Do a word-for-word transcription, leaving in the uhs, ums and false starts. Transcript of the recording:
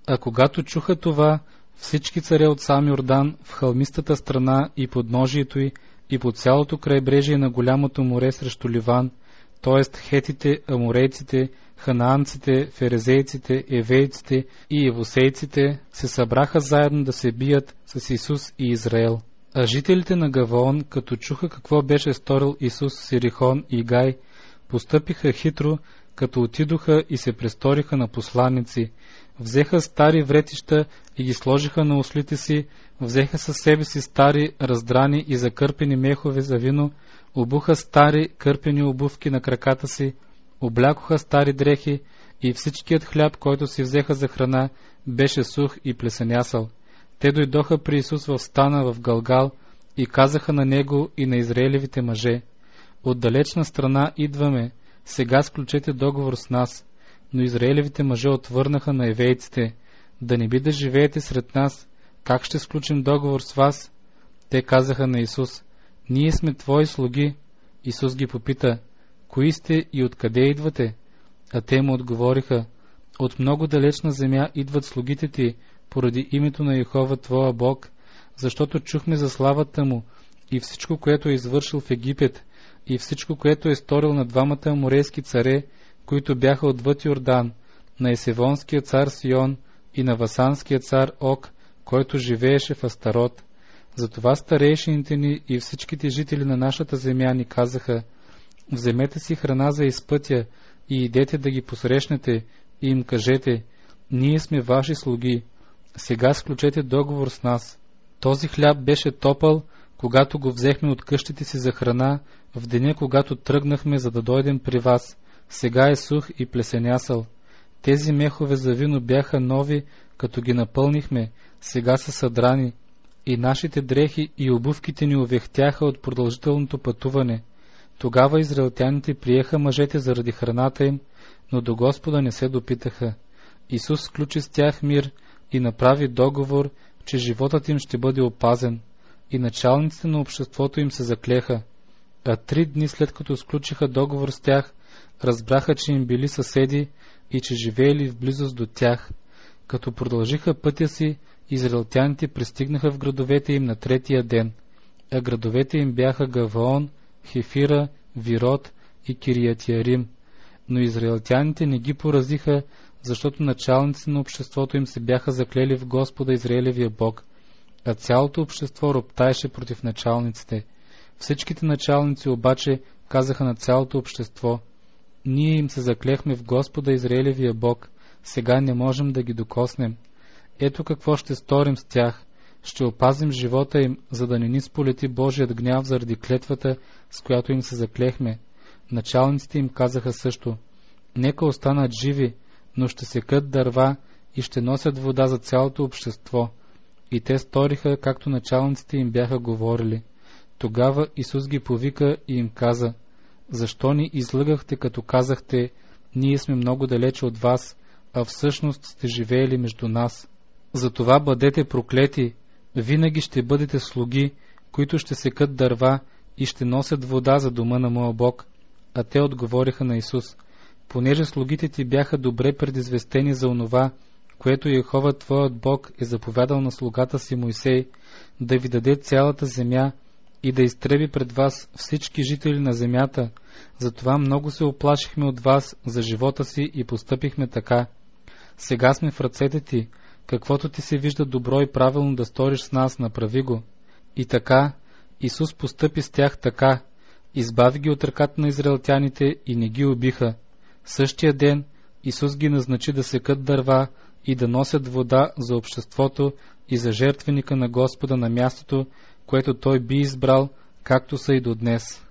А когато чуха това, всички царе от сам Йордан в хълмистата страна и подножието й, и по цялото крайбрежие на голямото море срещу Ливан, т.е. хетите, аморейците, ханаанците, ферезейците, евейците и евусейците, се събраха заедно да се бият с Исус и Израел. А жителите на Гаваон, като чуха какво беше сторил Исус с Ерихон и Гай, постъпиха хитро, като отидоха и се престориха на посланици. Взеха стари вретища и ги сложиха на ослите си, взеха със себе си стари, раздрани и закърпени мехове за вино, обуха стари, кърпени обувки на краката си, облякоха стари дрехи и всичкият хляб, който си взеха за храна, беше сух и плесенясал. Те дойдоха при Исус в стана в Галгал и казаха на него и на израелевите мъже: от далечна страна идваме, сега сключете договор с нас. Но израелевите мъже отвърнаха на евейците: да не би да живеете сред нас, как ще сключим договор с вас? Те казаха на Исус: ние сме твои слуги. Исус ги попита: кои сте и откъде идвате? А те му отговориха: от много далечна земя идват слугите ти, поради името на Йехова твоя Бог, защото чухме за славата му и всичко, което е извършил в Египет, и всичко, което е сторил на двамата аморейски царе, които бяха отвъд Йордан, на есевонския цар Сион и на васанския цар Ог, който живееше в Астарот. Затова старейшините ни и всичките жители на нашата земя ни казаха: вземете си храна за изпътя и идете да ги посрещнете и им кажете: ние сме ваши слуги, сега сключете договор с нас. Този хляб беше топъл, когато го взехме от къщите си за храна, в деня, когато тръгнахме, за да дойдем при вас. Сега е сух и плесенясал. Тези мехове за вино бяха нови, като ги напълнихме, сега са съдрани. И нашите дрехи и обувките ни увехтяха от продължителното пътуване. Тогава израелтяните приеха мъжете заради храната им, но до Господа не се допитаха. Исус сключи с тях мир и направи договор, че животът им ще бъде опазен. И началниците на обществото им се заклеха. А три дни след като сключиха договор с тях, разбраха, че им били съседи и че живеели в близост до тях. Като продължиха пътя си, израелтяните пристигнаха в градовете им на третия ден. А градовете им бяха Гаваон, Хефира, Вирот и Кириятиарим. Но израелтяните не ги поразиха, защото началниците на обществото им се бяха заклели в Господа Израелевия Бог, а цялото общество роптаеше против началниците. Всичките началници обаче казаха на цялото общество: ние им се заклехме в Господа Израелевия Бог, сега не можем да ги докоснем. Ето какво ще сторим с тях: ще опазим живота им, за да не ни сполети Божият гняв заради клетвата, с която им се заклехме. Началниците им казаха също: нека останат живи, но ще секат дърва и ще носят вода за цялото общество. И те сториха, както началниците им бяха говорили. Тогава Исус ги повика и им каза: защо ни излъгахте, като казахте: ние сме много далече от вас, а всъщност сте живеели между нас? Затова бъдете проклети, винаги ще бъдете слуги, които ще секат дърва и ще носят вода за дома на моя Бог. А те отговориха на Исус: понеже слугите ти бяха добре предизвестени за онова, което Йехова твоят Бог е заповядал на слугата си Мойсей, да ви даде цялата земя и да изтреби пред вас всички жители на земята, затова много се оплашихме от вас за живота си и постъпихме така. Сега сме в ръцете ти, каквото ти се вижда добро и правилно да сториш с нас, направи го. И така Исус постъпи с тях така, избави ги от ръката на израелтяните и не ги убиха. Същия ден Исус ги назначи да секат дърва и да носят вода за обществото и за жертвеника на Господа на мястото, което Той би избрал, както са и до днес.